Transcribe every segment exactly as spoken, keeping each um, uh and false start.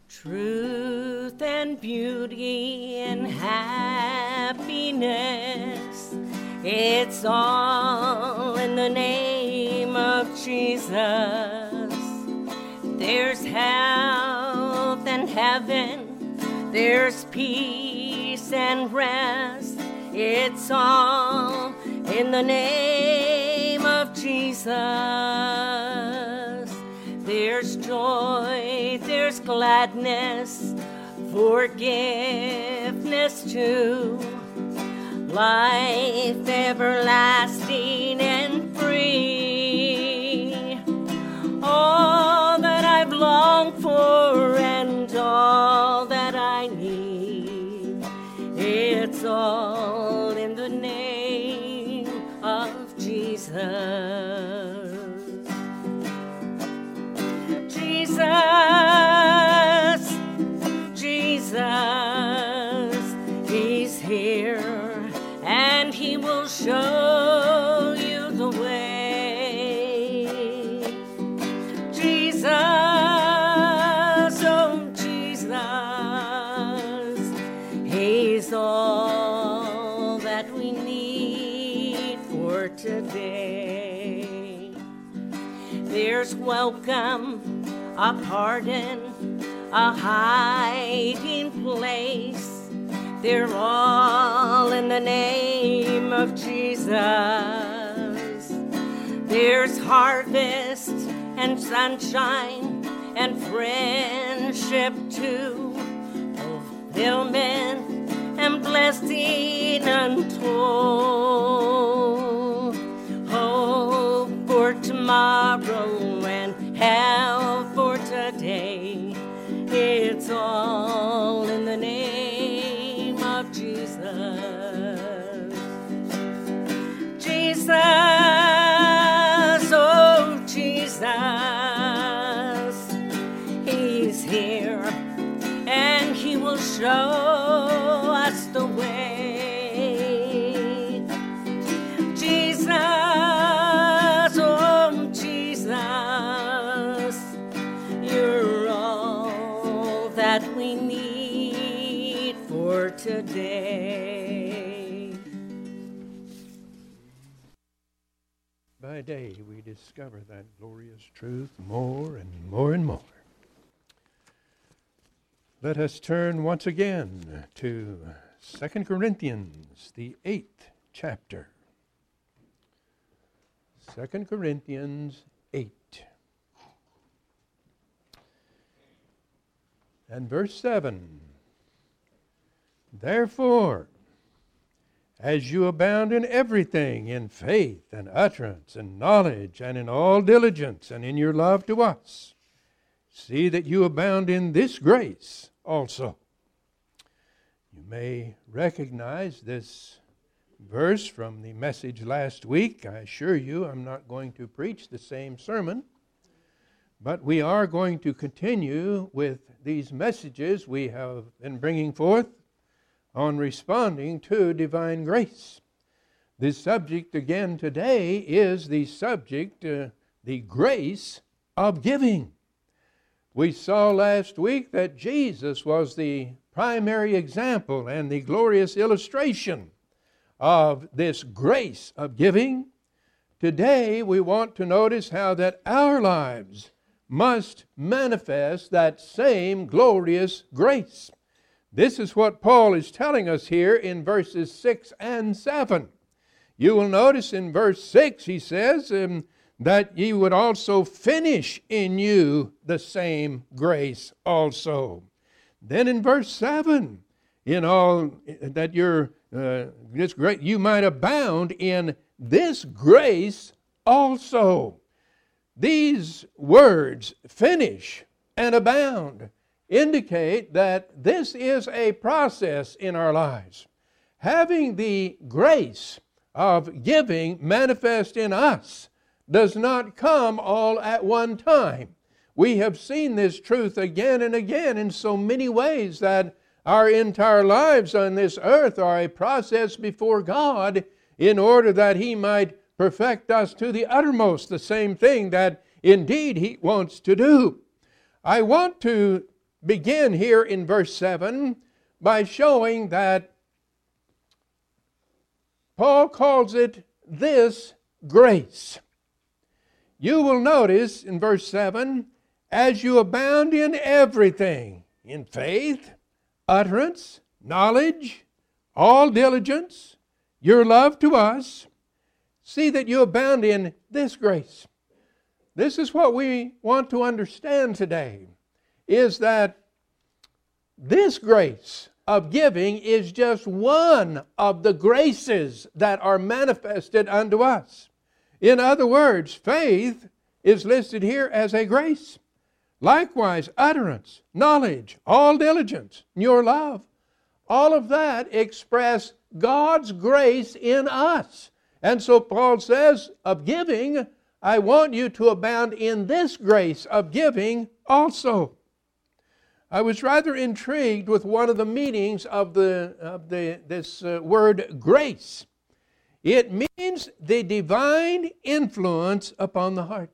Truth and beauty and happiness, it's all in the name of Jesus. There's health and heaven, there's peace and rest, it's all in the name of Jesus. There's joy, there's gladness, forgiveness too, life everlasting and free. All that I've longed for and all that I need, it's all in the name of Jesus. Jesus, Jesus, He's here and He will show you the way. Jesus, oh Jesus, He's all that we need for today. There's welcome, a pardon, a hiding place. They're all in the name of Jesus. There's harvest and sunshine and friendship too, fulfillment and blessing untold. Hope for tomorrow and help for today, it's all in the name of Jesus. Jesus, oh Jesus, He's here and He will show us the way. Jesus, oh Jesus, you're all that we need for today. By day we discover that glorious truth more and more and more. Let us turn once again to Second Corinthians, the eighth chapter. Second Corinthians eight. And verse seven. Therefore, as you abound in everything, in faith and utterance and knowledge and in all diligence and in your love to us, see that you abound in this grace also. You may recognize this verse from the message last week. I assure you I'm not going to preach the same sermon, but we are going to continue with these messages we have been bringing forth on responding to divine grace. The subject again today is the subject, uh, the grace of giving. We saw last week that Jesus was the primary example and the glorious illustration of this grace of giving. Today we want to notice how that our lives must manifest that same glorious grace. This is what Paul is telling us here in verses six and seven. You will notice in verse six he says um, that ye would also finish in you the same grace also. Then in verse seven, in all that you're uh, this great, you might abound in this grace also. These words, finish and abound, indicate that this is a process in our lives. Having the grace of giving manifest in us does not come all at one time. We have seen this truth again and again in so many ways that our entire lives on this earth are a process before God in order that He might perfect us to the uttermost, the same thing that indeed He wants to do. I want to begin here in verse seven by showing that Paul calls it this grace. You will notice in verse seven, as you abound in everything, in faith, utterance, knowledge, all diligence, your love to us, see that you abound in this grace. This is what we want to understand today, is that this grace of giving is just one of the graces that are manifested unto us. In other words, faith is listed here as a grace. Likewise, utterance, knowledge, all diligence, your love, all of that express God's grace in us. And so Paul says, of giving, I want you to abound in this grace of giving also. I was rather intrigued with one of the meanings of the of the this uh, word grace. It means the divine influence upon the heart.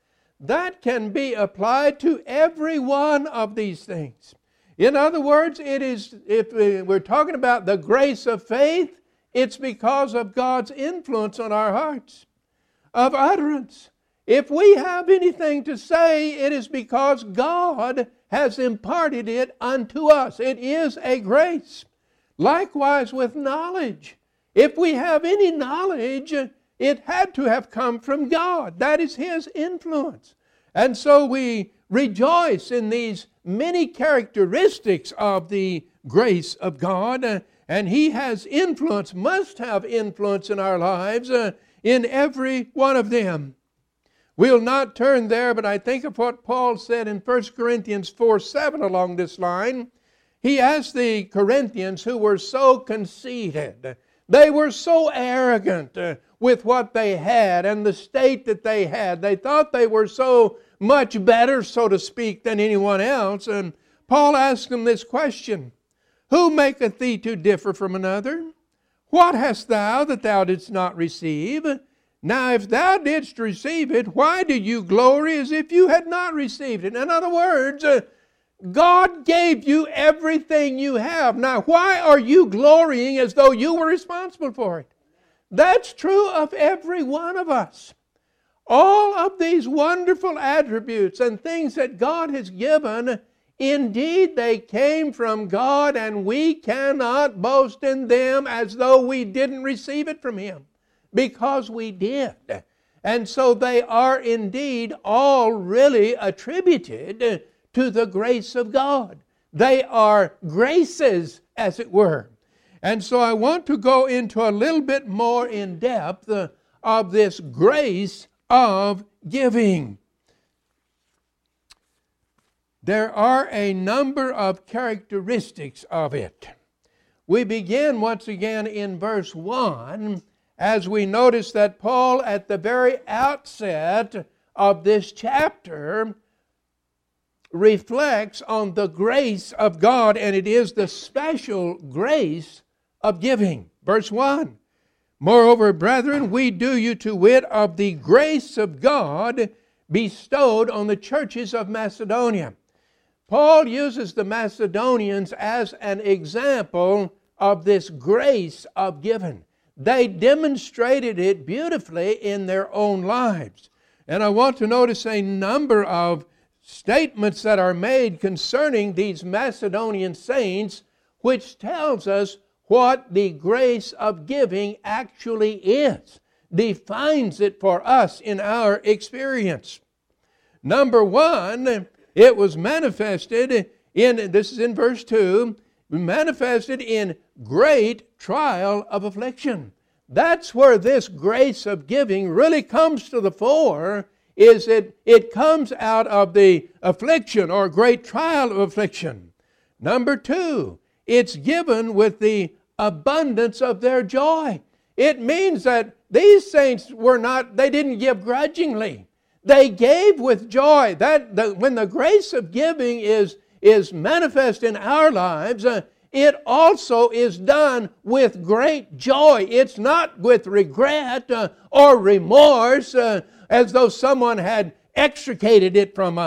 That can be applied to every one of these things. In other words, it is, if we're talking about the grace of faith, it's because of God's influence on our hearts. Of utterance, if we have anything to say, it is because God has imparted it unto us. It is a grace. Likewise with knowledge. If we have any knowledge, it had to have come from God. That is His influence. And so we rejoice in these many characteristics of the grace of God. And He has influence, must have influence in our lives, uh, in every one of them. We'll not turn there, but I think of what Paul said in First Corinthians four seven along this line. He asked the Corinthians who were so conceited, they were so arrogant uh, with what they had and the state that they had. They thought they were so much better, so to speak, than anyone else. And Paul asked them this question: Who maketh thee to differ from another? What hast thou that thou didst not receive? Now if thou didst receive it, why do you glory as if you had not received it? In other words, uh, God gave you everything you have. Now why are you glorying as though you were responsible for it? That's true of every one of us. All of these wonderful attributes and things that God has given, indeed they came from God, and we cannot boast in them as though we didn't receive it from Him, because we did. And so they are indeed all really attributed to the grace of God. They are graces, as it were. And so I want to go into a little bit more in depth uh, of this grace of giving. There are a number of characteristics of it. We begin once again in verse one, as we notice that Paul at the very outset of this chapter reflects on the grace of God, and it is the special grace of giving. Verse one, Moreover, brethren, we do you to wit of the grace of God bestowed on the churches of Macedonia. Paul uses the Macedonians as an example of this grace of giving. They demonstrated it beautifully in their own lives. And I want to notice a number of statements that are made concerning these Macedonian saints, which tells us what the grace of giving actually is, defines it for us in our experience. Number one, it was manifested in, this is in verse two, manifested in great trial of affliction. That's where this grace of giving really comes to the fore, is that it comes out of the affliction or great trial of affliction. Number two, it's given with the abundance of their joy. It means that these saints were not, they didn't give grudgingly. They gave with joy. That the, when the grace of giving is, is manifest in our lives, uh, it also is done with great joy. It's not with regret uh, or remorse uh, as though someone had extricated it from us.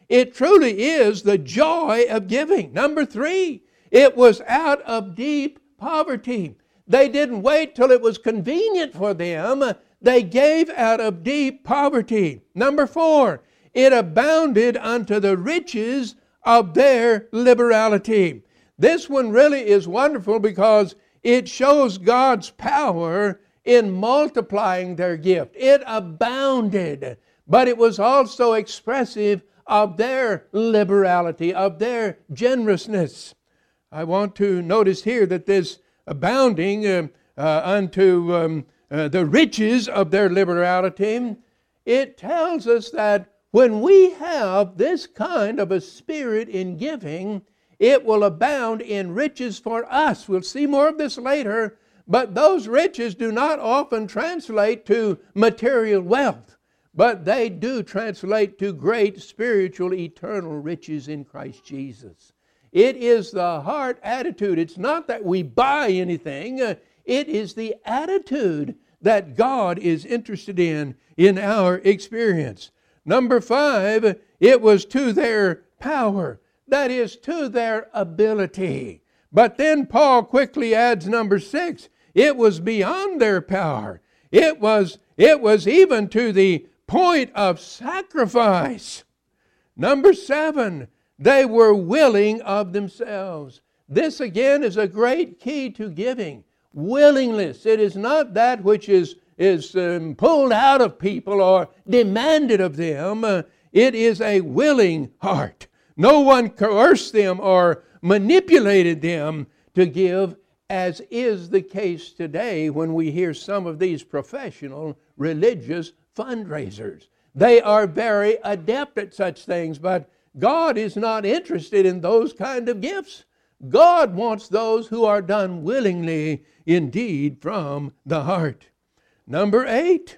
It truly is the joy of giving. Number three, it was out of deep poverty. They didn't wait till it was convenient for them. They gave out of deep poverty. Number four, it abounded unto the riches of their liberality. This one really is wonderful because it shows God's power in multiplying their gift. It abounded, but it was also expressive of their liberality, of their generousness. I want to notice here that this abounding uh, uh, unto um, uh, the riches of their liberality, it tells us that when we have this kind of a spirit in giving, it will abound in riches for us. We'll see more of this later, but those riches do not often translate to material wealth, but they do translate to great spiritual, eternal riches in Christ Jesus. It is the heart attitude. It's not that we buy anything. Uh, it is the attitude that God is interested in in our experience. Number five, it was to their power. That is, to their ability. But then Paul quickly adds number six, it was beyond their power. It was, it was even to the point of sacrifice. Number seven, they were willing of themselves. This again is a great key to giving. Willingness. It is not that which is, is um, pulled out of people or demanded of them. Uh, it is a willing heart. No one coerced them or manipulated them to give, as is the case today when we hear some of these professional religious fundraisers. They are very adept at such things, but God is not interested in those kind of gifts. God wants those who are done willingly, indeed, from the heart. Number eight,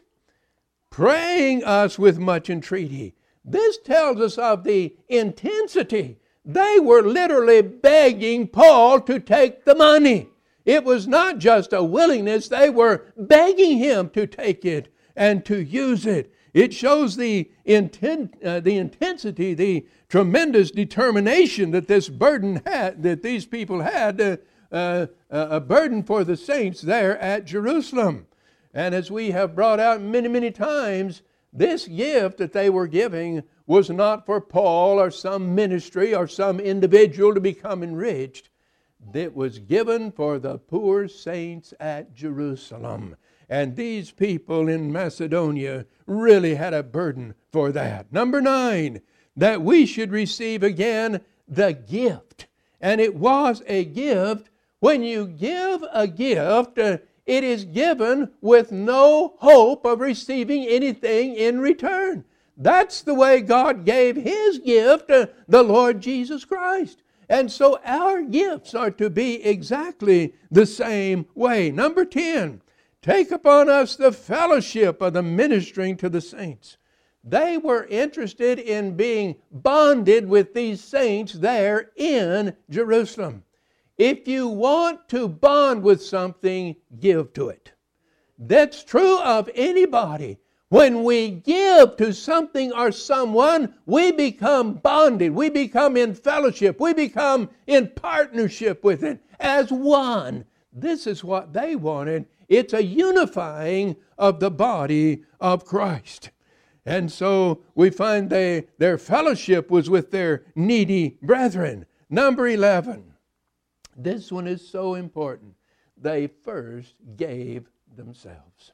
praying us with much entreaty. This tells us of the intensity. They were literally begging Paul to take the money. It was not just a willingness. They were begging him to take it and to use it. It shows the intent, uh, the intensity, the tremendous determination that this burden had, that these people had, uh, uh, a burden for the saints there at Jerusalem. And as we have brought out many, many times, this gift that they were giving was not for Paul or some ministry or some individual to become enriched. It was given for the poor saints at Jerusalem. And these people in Macedonia really had a burden for that. Number nine, that we should receive again the gift. And it was a gift. When you give a gift, uh, it is given with no hope of receiving anything in return. That's the way God gave His gift, uh, the Lord Jesus Christ. And so our gifts are to be exactly the same way. Number ten, take upon us the fellowship of the ministering to the saints. They were interested in being bonded with these saints there in Jerusalem. If you want to bond with something, give to it. That's true of anybody. When we give to something or someone, we become bonded. We become in fellowship. We become in partnership with it as one. This is what they wanted. It's a unifying of the body of Christ. And so we find they, their fellowship was with their needy brethren. Number eleven. This one is so important. They first gave themselves.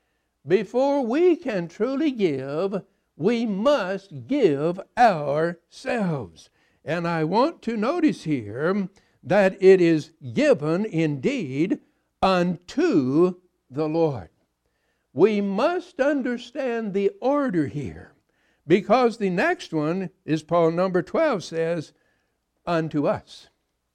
Before we can truly give, we must give ourselves. And I want to notice here that it is given indeed unto the Lord. We must understand the order here, because the next one is Paul number twelve says, unto us.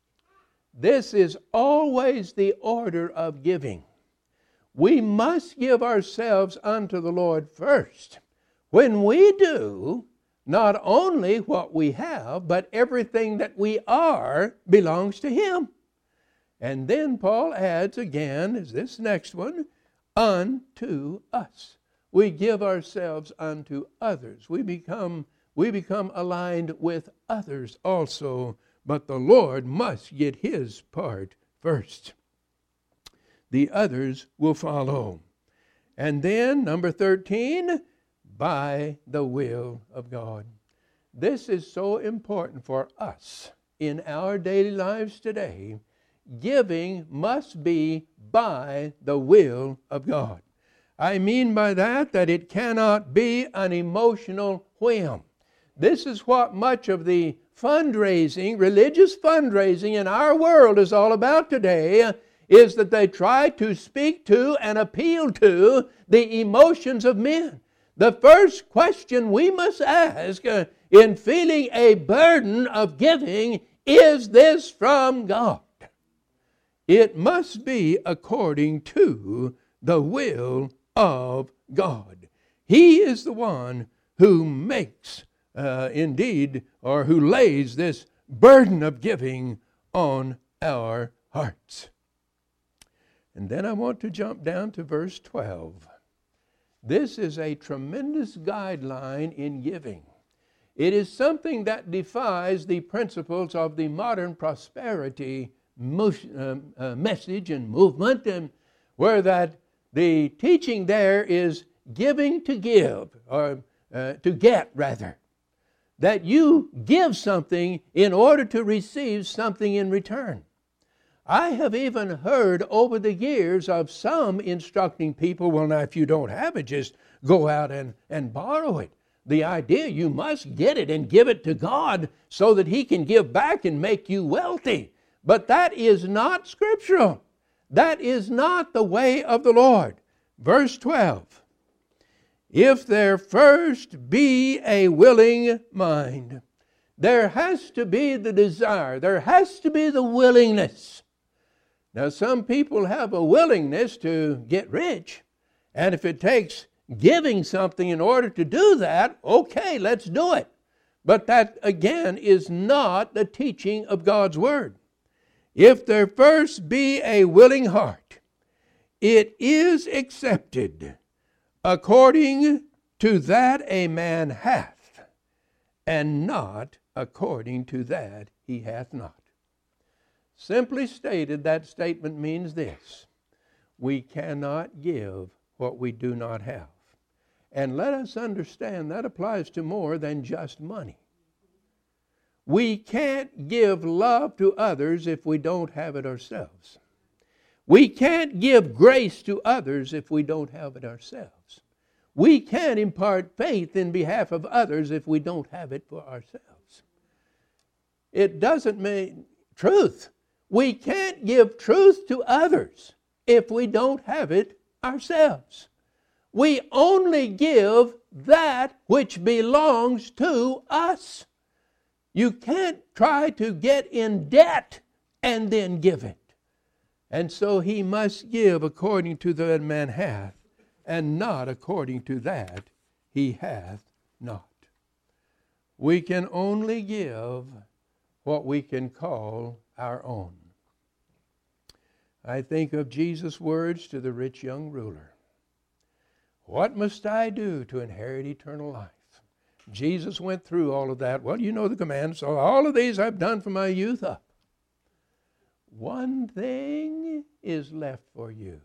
This is always the order of giving. We must give ourselves unto the Lord first. When we do, not only what we have, but everything that we are belongs to Him. And then Paul adds again, is this next one, unto us. We give ourselves unto others. We become we become aligned with others also, but the Lord must get his part first. The others will follow. And then, number thirteen, by the will of God. This is so important for us in our daily lives today. Giving must be by the will of God. I mean by that that it cannot be an emotional whim. This is what much of the fundraising, religious fundraising in our world is all about today, is that they try to speak to and appeal to the emotions of men. The first question we must ask uh, in feeling a burden of giving, is this from God? It must be according to the will of God. He is the one who makes, uh, indeed, or who lays this burden of giving on our hearts. And then I want to jump down to verse twelve. This is a tremendous guideline in giving. It is something that defies the principles of the modern prosperity motion, uh, uh, message and movement, and where that the teaching there is giving to give, or uh, to get rather. That you give something in order to receive something in return. I have even heard over the years of some instructing people, well, now, if you don't have it, just go out and, and borrow it. The idea you must get it and give it to God so that He can give back and make you wealthy. But that is not scriptural. That is not the way of the Lord. Verse twelve. If there first be a willing mind, there has to be the desire, there has to be the willingness. Now, some people have a willingness to get rich, and if it takes giving something in order to do that, okay, let's do it. But that, again, is not the teaching of God's Word. If there first be a willing heart, it is accepted according to that a man hath, and not according to that he hath not. Simply stated, that statement means this: we cannot give what we do not have. And let us understand that applies to more than just money. We can't give love to others if we don't have it ourselves. We can't give grace to others if we don't have it ourselves. We can't impart faith in behalf of others if we don't have it for ourselves. It doesn't mean truth. We can't give truth to others if we don't have it ourselves. We only give that which belongs to us. You can't try to get in debt and then give it. And so he must give according to that man hath, and not according to that he hath not. We can only give what we can call our own. I think of Jesus' words to the rich young ruler. What must I do to inherit eternal life? Jesus went through all of that. Well, you know the commands. So all of these I've done from my youth up. One thing is left for you.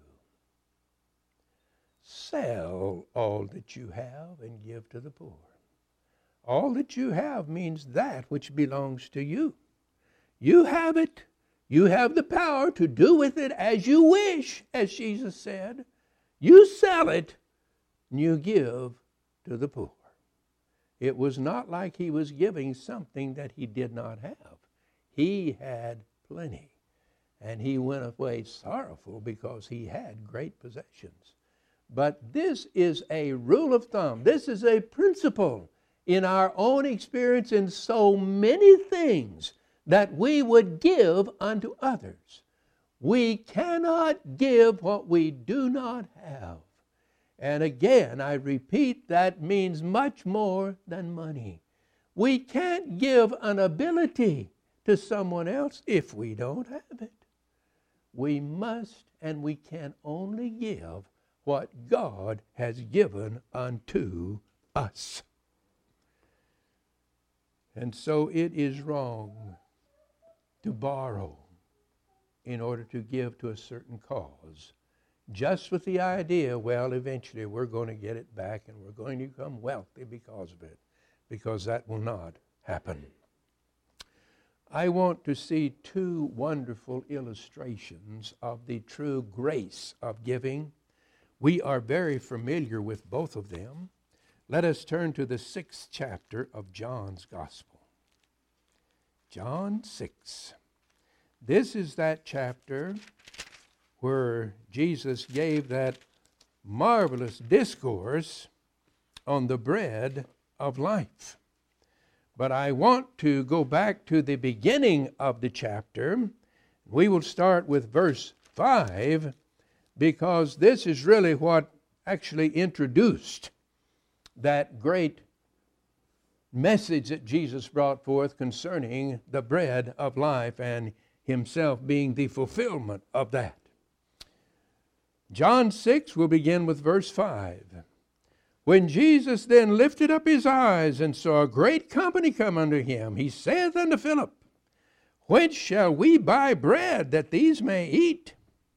Sell all that you have and give to the poor. All that you have means that which belongs to you. You have it. You have the power to do with it as you wish, as Jesus said. You sell it and you give to the poor. It was not like he was giving something that he did not have. He had plenty. And he went away sorrowful because he had great possessions. But this is a rule of thumb. This is a principle in our own experience in so many things that we would give unto others. We cannot give what we do not have. And again, I repeat, that means much more than money. We can't give an ability to someone else if we don't have it. We must and we can only give what God has given unto us. And so it is wrong to borrow in order to give to a certain cause, just with the idea, well, eventually we're going to get it back and we're going to become wealthy because of it, because that will not happen. I want to see two wonderful illustrations of the true grace of giving. We are very familiar with both of them. Let us turn to the sixth chapter of John's Gospel. John six. This is that chapter where Jesus gave that marvelous discourse on the bread of life. But I want to go back to the beginning of the chapter. We will start with verse five, because this is really what actually introduced that great message that Jesus brought forth concerning the bread of life and himself being the fulfillment of that. John six will begin with verse five. When Jesus then lifted up his eyes and saw a great company come unto him, he saith unto Philip, Whence shall we buy bread that these may eat?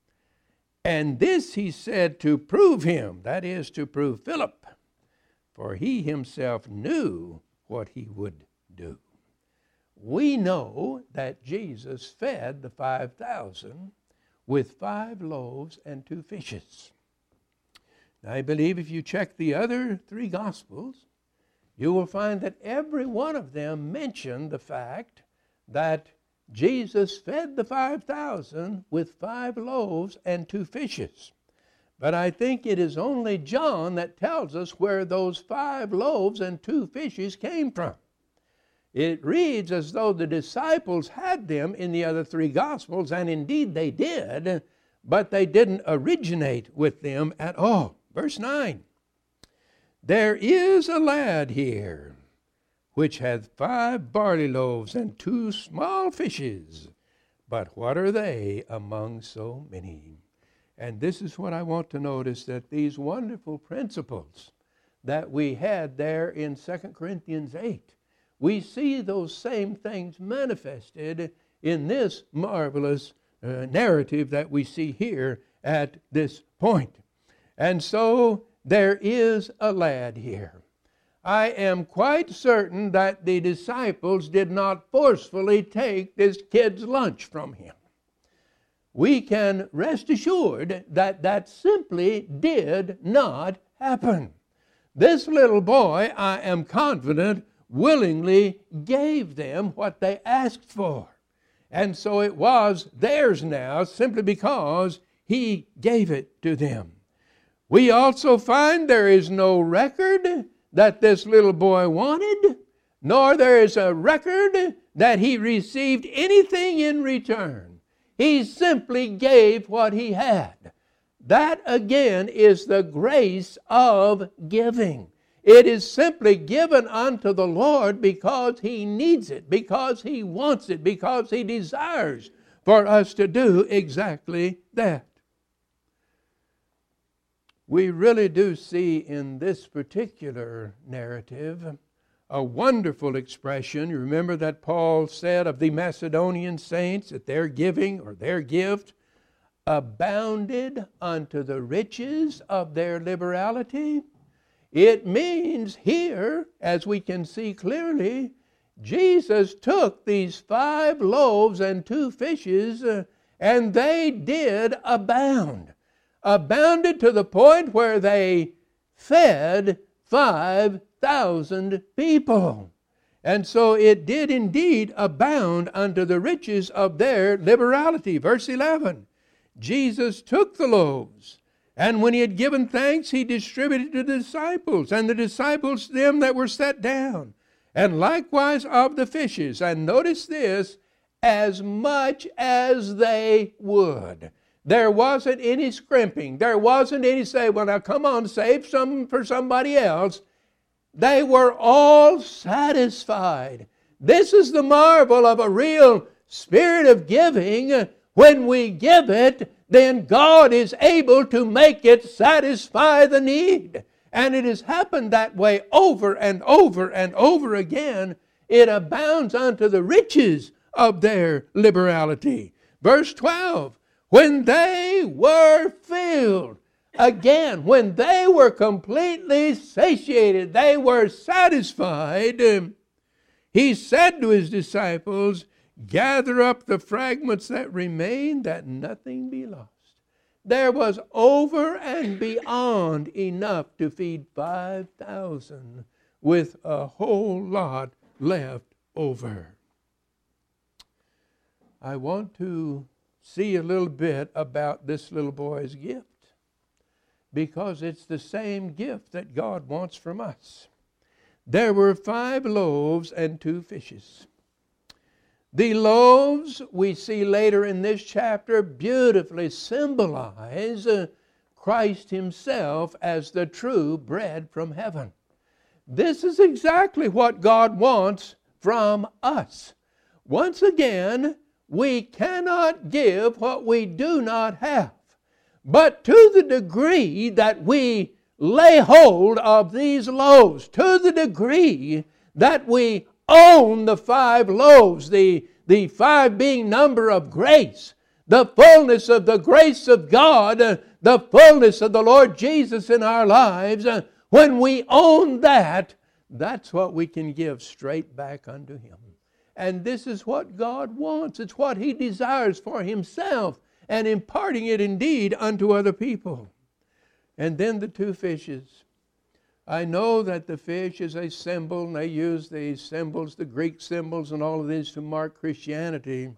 And this he said to prove him, that is, to prove Philip, for he himself knew what he would do. We know that Jesus fed the five thousand with five loaves and two fishes. I believe if you check the other three Gospels, you will find that every one of them mention the fact that Jesus fed the five thousand with five loaves and two fishes. But I think it is only John that tells us where those five loaves and two fishes came from. It reads as though the disciples had them in the other three Gospels, and indeed they did, but they didn't originate with them at all. Verse nine, There is a lad here, which hath five barley loaves and two small fishes, but what are they among so many? And this is what I want to notice, that these wonderful principles that we had there in Second Corinthians eight, we see those same things manifested in this marvelous uh, narrative that we see here at this point. And so there is a lad here. I am quite certain that the disciples did not forcefully take this kid's lunch from him. We can rest assured that that simply did not happen. This little boy, I am confident, willingly gave them what they asked for. And so it was theirs now simply because he gave it to them. We also find there is no record that this little boy wanted, nor there is a record that he received anything in return. He simply gave what he had. That again is the grace of giving. It is simply given unto the Lord because he needs it, because he wants it, because he desires for us to do exactly that. We really do see in this particular narrative a wonderful expression. You remember that Paul said of the Macedonian saints that their giving or their gift abounded unto the riches of their liberality. It means here, as we can see clearly, Jesus took these five loaves and two fishes uh, and they did abound. Abounded to the point where they fed five thousand people. And so it did indeed abound unto the riches of their liberality. Verse eleven, Jesus took the loaves, and when he had given thanks, he distributed to the disciples, and the disciples them that were set down, and likewise of the fishes. And notice this, as much as they would. There wasn't any scrimping. There wasn't any say, well, now come on, save some for somebody else. They were all satisfied. This is the marvel of a real spirit of giving. When we give it, then God is able to make it satisfy the need. And it has happened that way over and over and over again It abounds unto the riches of their liberality. Verse twelve, when they were filled. Again, when they were completely satiated, they were satisfied, he said to his disciples, gather up the fragments that remain, that nothing be lost. There was over and beyond enough to feed five thousand with a whole lot left over. I want to see a little bit about this little boy's gift, because it's the same gift that God wants from us. There were five loaves and two fishes. The loaves, we see later in this chapter, beautifully symbolize uh, Christ himself as the true bread from heaven. This is exactly what God wants from us. Once again, we cannot give what we do not have. But to the degree that we lay hold of these loaves, to the degree that we own the five loaves, the, the five being number of grace, the fullness of the grace of God, uh, the fullness of the Lord Jesus in our lives, uh, when we own that, that's what we can give straight back unto him. And this is what God wants. It's what he desires for himself, and imparting it indeed unto other people. And then the two fishes. I know that the fish is a symbol, and they use these symbols, the Greek symbols and all of these to mark Christianity.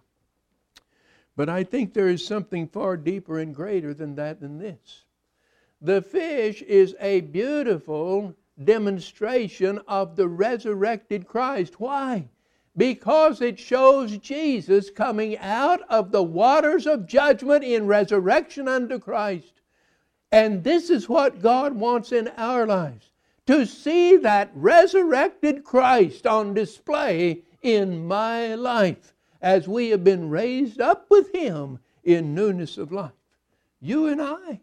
But I think there is something far deeper and greater than that than this. The fish is a beautiful demonstration of the resurrected Christ. Why? Because it shows Jesus coming out of the waters of judgment in resurrection unto Christ. And this is what God wants in our lives, to see that resurrected Christ on display in my life as we have been raised up with him in newness of life. You and I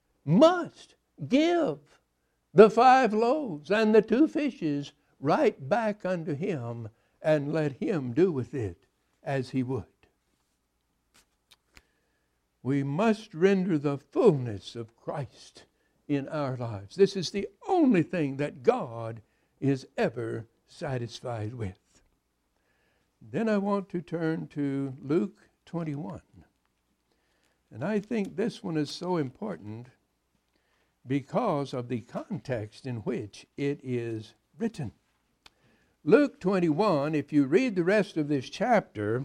must give the five loaves and the two fishes right back unto him, and let him do with it as he would. We must render the fullness of Christ in our lives. This is the only thing that God is ever satisfied with. Then I want to turn to Luke twenty-one. And I think this one is so important because of the context in which it is written. Luke twenty-one, if you read the rest of this chapter,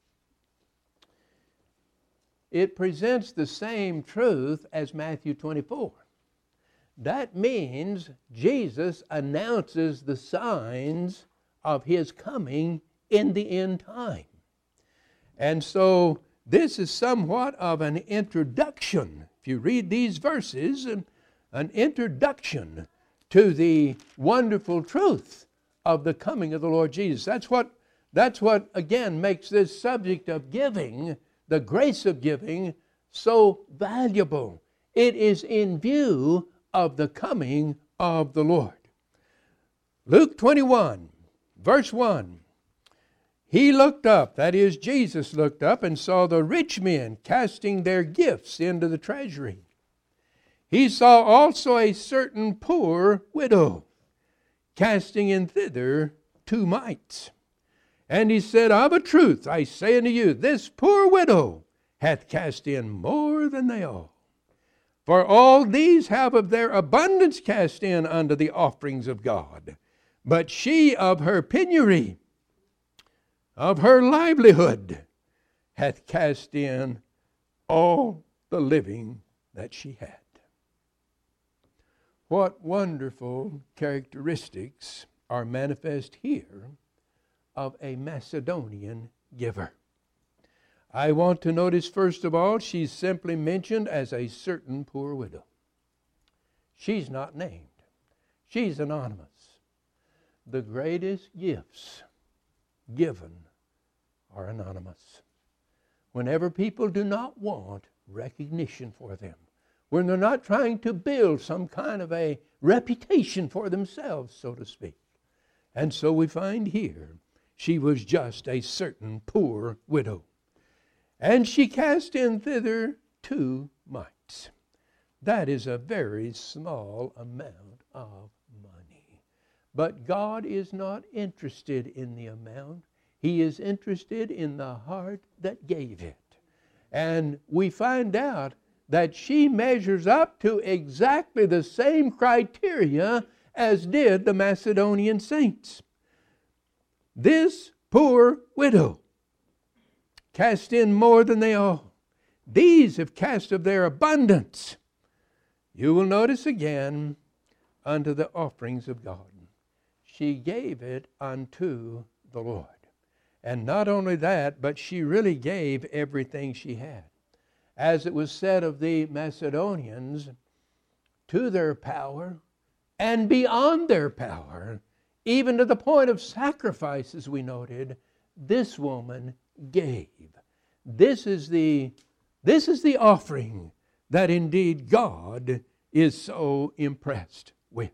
it presents the same truth as Matthew twenty-four. That means Jesus announces the signs of his coming in the end time. And so this is somewhat of an introduction. If you read these verses, an introduction to the wonderful truth of the coming of the Lord Jesus. That's what, that's what again makes this subject of giving, the grace of giving, so valuable. It is in view of the coming of the Lord. Luke twenty-one, verse one. He looked up, that is, Jesus looked up and saw the rich men casting their gifts into the treasury. He saw also a certain poor widow casting in thither two mites. And he said, of a truth, I say unto you, this poor widow hath cast in more than they all. For all these have of their abundance cast in unto the offerings of God. But she of her penury, of her livelihood, hath cast in all the living that she had. What wonderful characteristics are manifest here of a Macedonian giver. I want to notice, first of all, she's simply mentioned as a certain poor widow. She's not named. She's anonymous. The greatest gifts given are anonymous. Whenever people do not want recognition for them, when they're not trying to build some kind of a reputation for themselves, so to speak. And so we find here she was just a certain poor widow. And she cast in thither two mites. That is a very small amount of money. But God is not interested in the amount. He is interested in the heart that gave it. And we find out that she measures up to exactly the same criteria as did the Macedonian saints. This poor widow cast in more than they all. These have cast of their abundance. You will notice again, unto the offerings of God. She gave it unto the Lord. And not only that, but she really gave everything she had. As it was said of the Macedonians, to their power and beyond their power, even to the point of sacrifice, as we noted, this woman gave. This is the, this is the offering that indeed God is so impressed with.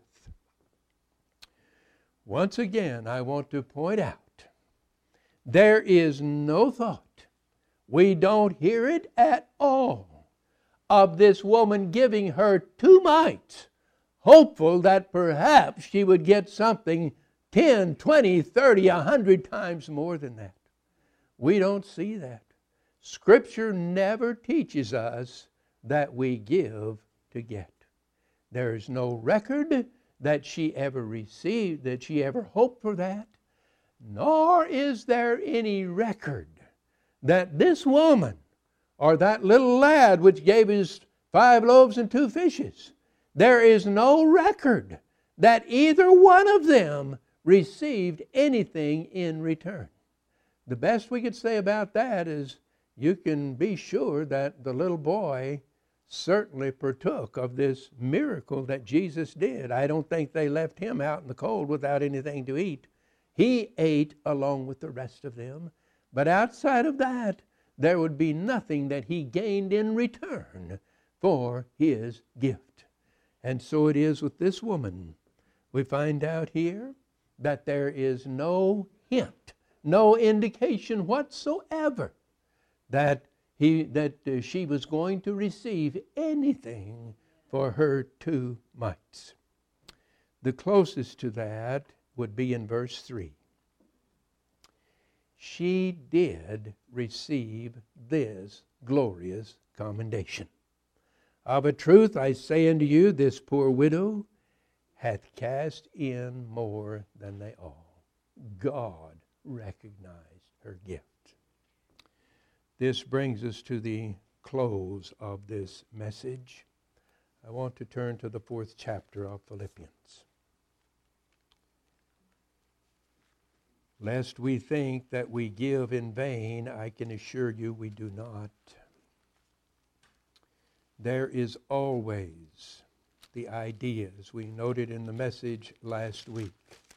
Once again, I want to point out, there is no thought, we don't hear it at all, of this woman giving her two mites, hopeful that perhaps she would get something ten, twenty, thirty, a hundred times more than that. We don't see that. Scripture never teaches us that we give to get. There is no record that she ever received, that she ever hoped for that. Nor is there any record that this woman or that little lad which gave his five loaves and two fishes, there is no record that either one of them received anything in return. The best we could say about that is you can be sure that the little boy certainly partook of this miracle that Jesus did. I don't think they left him out in the cold without anything to eat. He ate along with the rest of them. But outside of that, there would be nothing that he gained in return for his gift. And so it is with this woman. We find out here that there is no hint, no indication whatsoever that he that uh, she was going to receive anything for her two mites. The closest to that would be in verse three. She did receive this glorious commendation. Of a truth I say unto you, this poor widow hath cast in more than they all. God recognized her gift. This brings us to the close of this message. I want to turn to the fourth chapter of Philippians. Lest we think that we give in vain, I can assure you we do not. There is always the idea, as we noted in the message last week.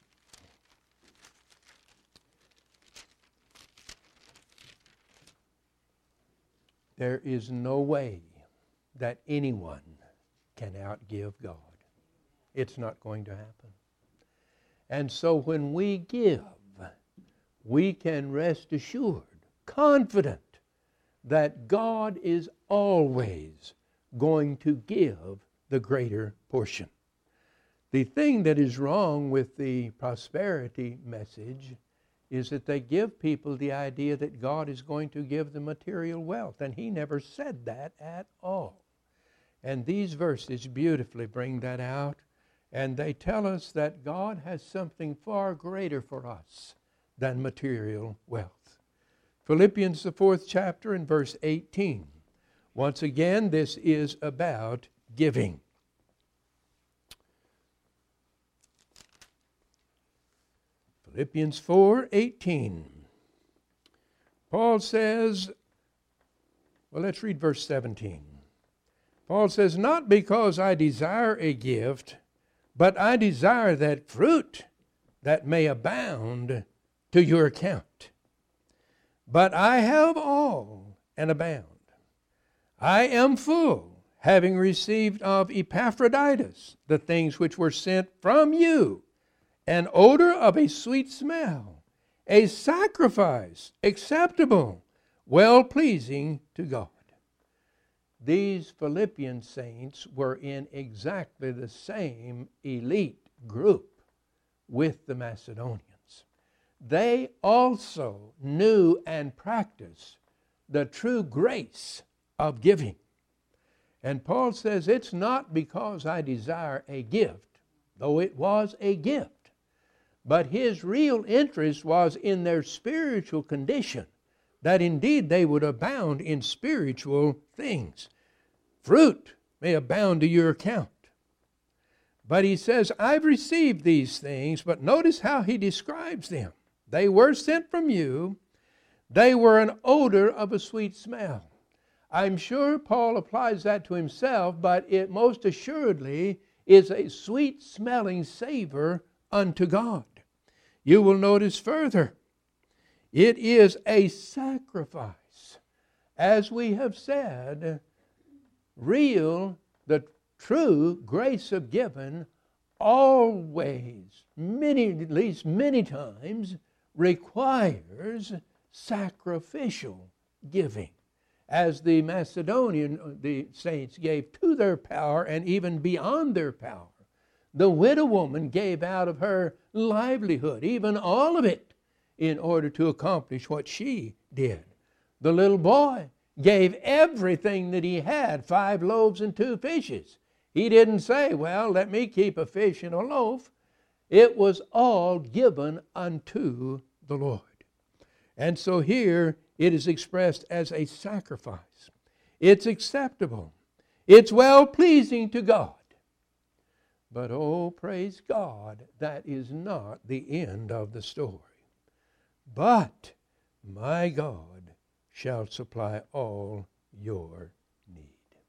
There is no way that anyone can outgive God. It's not going to happen. And so when we give, we can rest assured, confident, that God is always going to give the greater portion. The thing that is wrong with the prosperity message is that they give people the idea that God is going to give them material wealth, and He never said that at all. And these verses beautifully bring that out, and they tell us that God has something far greater for us than material wealth. Philippians, the fourth chapter, and verse eighteen. Once again, this is about giving. Philippians four eighteen. Paul says, well, let's read verse seventeen. Paul says, not because I desire a gift, but I desire that fruit that may abound to your account. But I have all and abound. I am full, having received of Epaphroditus the things which were sent from you, an odor of a sweet smell, a sacrifice acceptable, well-pleasing to God. These Philippian saints were in exactly the same elite group with the Macedonians. They also knew and practiced the true grace of giving. And Paul says, it's not because I desire a gift, though it was a gift, but his real interest was in their spiritual condition, that indeed they would abound in spiritual things. Fruit may abound to your account. But he says, I've received these things, but notice how he describes them. They were sent from you. They were an odor of a sweet smell. I'm sure Paul applies that to himself, but it most assuredly is a sweet-smelling savor unto God. You will notice further, it is a sacrifice. As we have said, real, the true grace of giving always, many, at least many times, requires sacrificial giving. As the Macedonian, the saints gave to their power and even beyond their power. The widow woman gave out of her livelihood, even all of it, in order to accomplish what she did. The little boy gave everything that he had, five loaves and two fishes. He didn't say, well, let me keep a fish and a loaf. It was all given unto the Lord. And so here it is expressed as a sacrifice. It's acceptable. It's well-pleasing to God. But oh, praise God, that is not the end of the story. But my God shall supply all your need.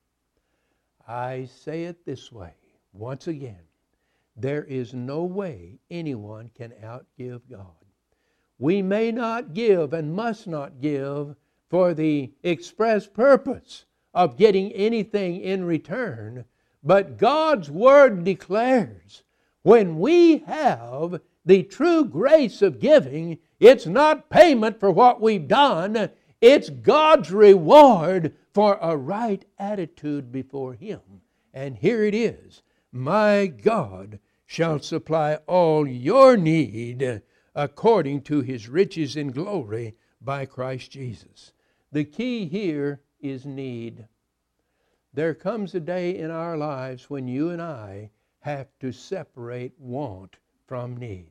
I say it this way, once again, there is no way anyone can outgive God. We may not give and must not give for the express purpose of getting anything in return, but God's Word declares when we have the true grace of giving, it's not payment for what we've done, it's God's reward for a right attitude before Him. And here it is, my God shall supply all your need according to His riches in glory by Christ Jesus. The key here is need. There comes a day in our lives when you and I have to separate want from need.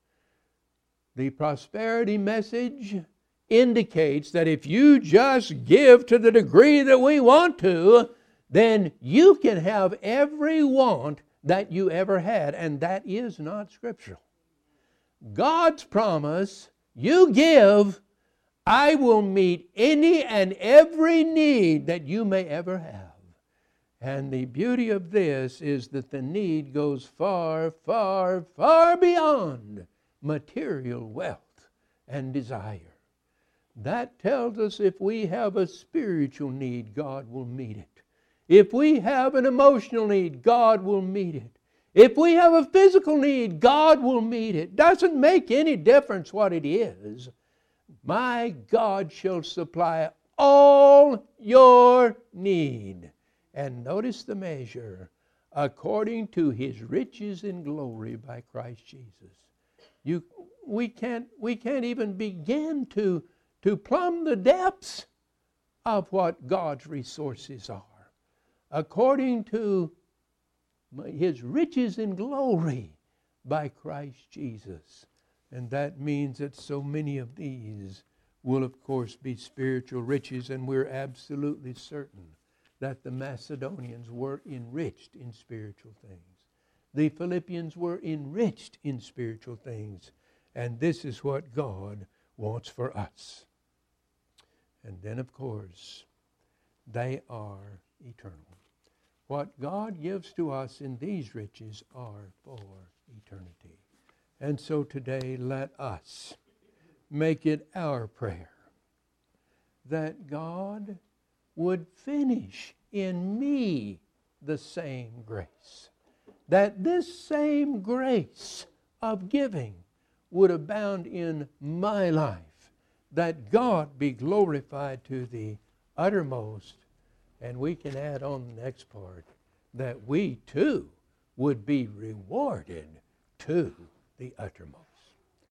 The prosperity message indicates that if you just give to the degree that we want to, then you can have every want that you ever had, and that is not scriptural. God's promise, you give, I will meet any and every need that you may ever have. And the beauty of this is that the need goes far, far, far beyond material wealth and desire. That tells us if we have a spiritual need, God will meet it. If we have an emotional need, God will meet it. If we have a physical need, God will meet it. Doesn't make any difference what it is. My God shall supply all your need. And notice the measure, according to His riches in glory by Christ Jesus. You, we can't, we can't even begin to, to plumb the depths of what God's resources are. According to His riches in glory by Christ Jesus. And that means that so many of these will, of course, be spiritual riches, and we're absolutely certain that the Macedonians were enriched in spiritual things. The Philippians were enriched in spiritual things. And this is what God wants for us. And then, of course, they are eternal. What God gives to us in these riches are for eternity. And so today, let us make it our prayer that God would finish in me the same grace. That this same grace of giving would abound in my life, that God be glorified to the uttermost. And we can add on the next part, that we too would be rewarded to the uttermost.